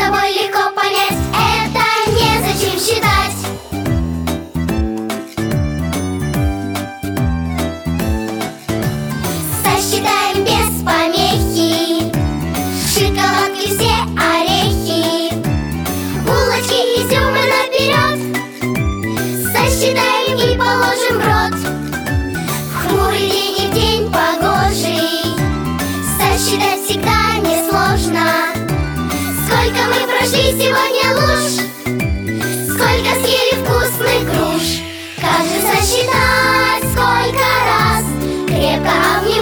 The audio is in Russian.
тобой легко понять, это незачем считать. Сосчитаем без помехи, шоколадки все орехи, булочки изюмы наперед. Сосчитаем и положим в рот. В хмурый день и в день погожий сосчитать всегда несложно. Сколько мы прошли сегодня луж, сколько съели вкусных груш. Как же сосчитать, сколько раз крепко обнимать